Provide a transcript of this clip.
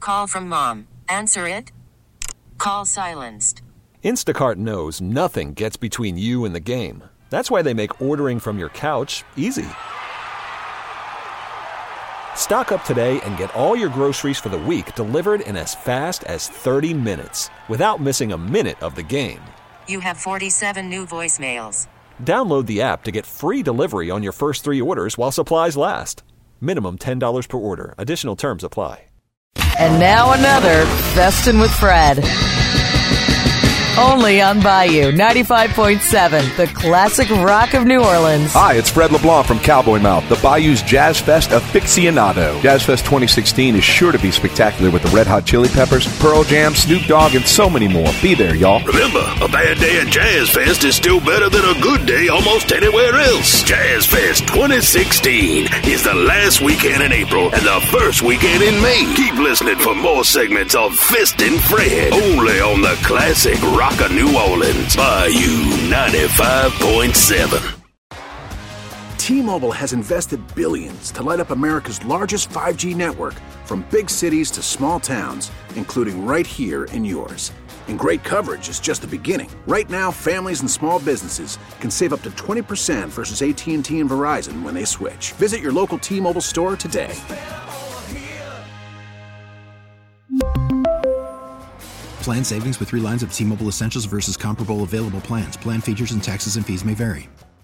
call from mom. Answer it. Call silenced. Instacart knows nothing gets between you and the game. That's why they make ordering from your couch easy. Stock up today and get all your groceries for the week delivered in as fast as 30 minutes without missing a minute of the game. You have 47 new voicemails. Download the app to get free delivery on your first 3 orders while supplies last. Minimum $10 per order. Additional terms apply. And now another Festin' with Fred. Only on Bayou 95.7, the classic rock of New Orleans. Hi, it's Fred LeBlanc from Cowboy Mouth, the Bayou's Jazz Fest aficionado. Jazz Fest 2016 is sure to be spectacular with the Red Hot Chili Peppers, Pearl Jam, Snoop Dogg, and so many more. Be there, y'all. Remember, a bad day at Jazz Fest is still better than a good day almost anywhere else. Jazz Fest 2016 is the last weekend in April and the first weekend in May. Keep listening for more segments of Festin' Fred, only on the classic rock of New Orleans, Bayou 95.7. T-Mobile has invested billions to light up America's largest 5G network, from big cities to small towns, including right here in yours. And great coverage is just the beginning. Right now, families and small businesses can save up to 20% versus AT&T and Verizon when they switch. Visit your local T-Mobile store today. Plan savings with 3 lines of T-Mobile Essentials versus comparable available plans. Plan features and taxes and fees may vary.